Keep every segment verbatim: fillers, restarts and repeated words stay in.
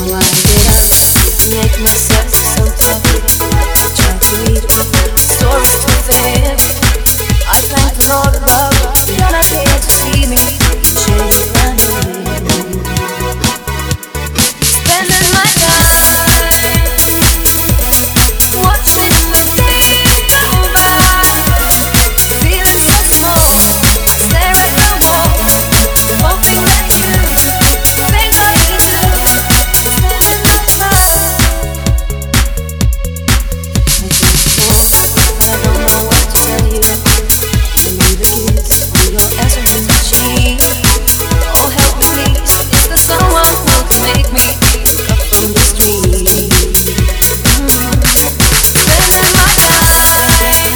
why did I make myself so tough? Try to read a story too fast. I thank for all the love. You're not here to see me. Shake it run away. Spending my time watching the days go by. Feeling so small. I stare at the wall, hoping that you think of me too. Spending my time. I don't know what to tell you. Leave a kiss to your answering machine. Oh, help me please. Is there someone who can make me look up from the street? Spending my time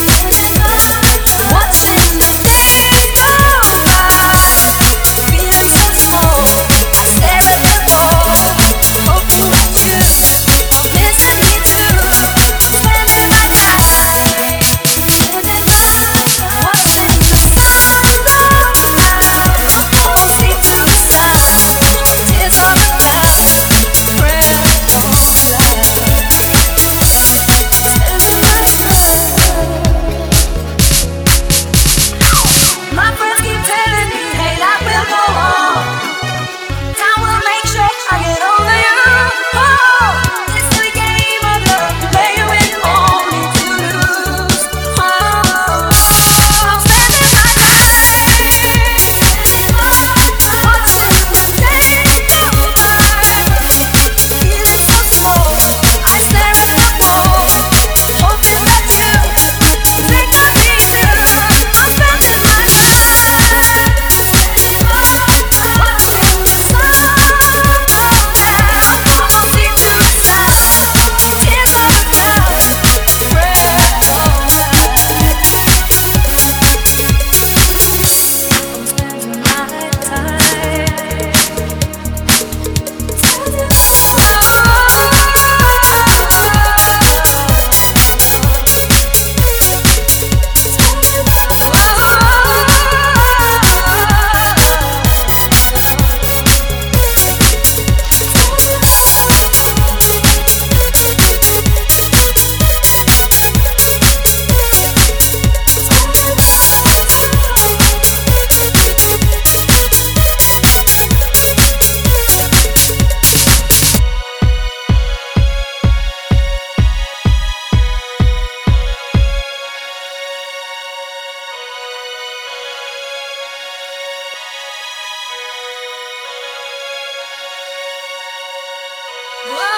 watching the days go by. Feeling so small. I stare at the wall, hoping that you are missing me too. Spending my time, spending my watching the sun go down. Always seem to resign. Tears on the clouds, prayer for love. Spending my time. My friends keep telling me, hey, life will go on. Time will make sure I get over you. Oh, it's the game of love. You play it when you only to lose. Oh, I'm spending my time watching the days go by. Feeling so small. I stare at the wall, hoping that you think of me too. I'm spending my time watching the sun go down. Almost seem to resign. Tears on the clouds, prayer for love. Spending my time. Whoa.